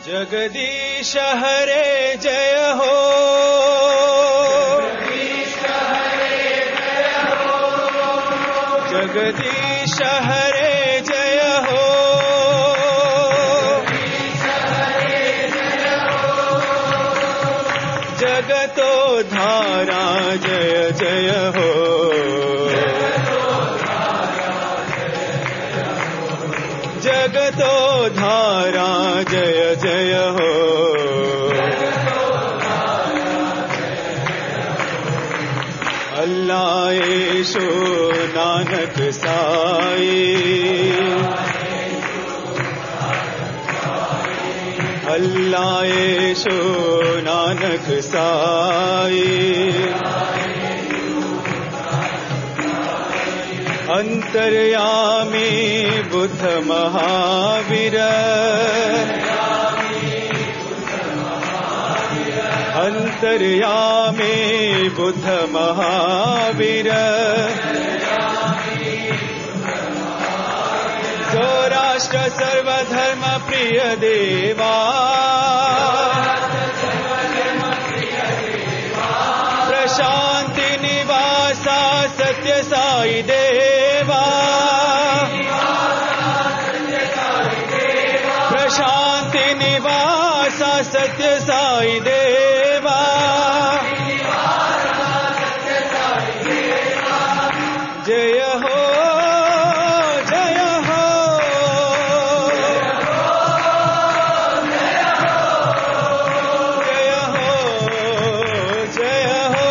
जगदीश हरे जय हो, जगदीश हरे जय हो, जगतो धारा जय जय हो, जगतो धारा जय जय हो, अल्लाह यीशु नानक साई, अल्लाह यीशु नानक साई, अंतर्यामी बुद्ध महावीर, अंतर्यामी बुद्ध महावीर, सौराष्ट्र सर्वधर्म प्रिय देवा, प्रशांति निवासा सत्य साई देवा, प्रशांति निवासा सत्य साई देवा, जय हो जय हो, जय हो जय हो,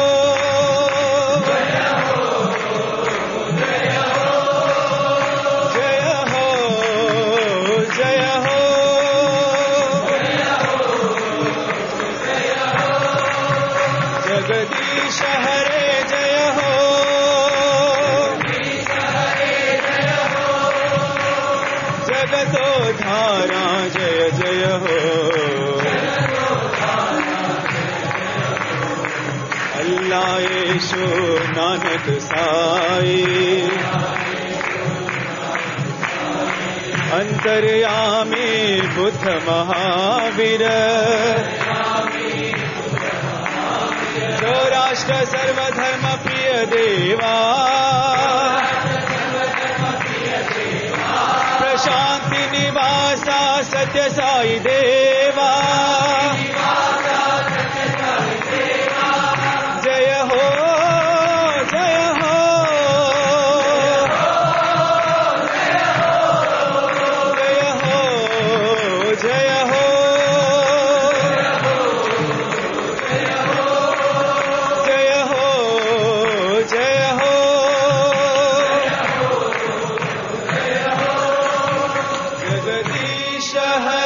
जय हो जय हो, जगदीश हरे जय हो, जगतो धारा जय जय हो, अल्लाह यीशु नानक साई, अंतर्यामी बुद्ध महावीर, सौराष्ट्र सर्वधर्म प्रिय देवा, प्रशांति निवासा सत्य साई देवा, जय हो जय हो, जय हो जय हो, जय हो जय हो, जगदीश हरे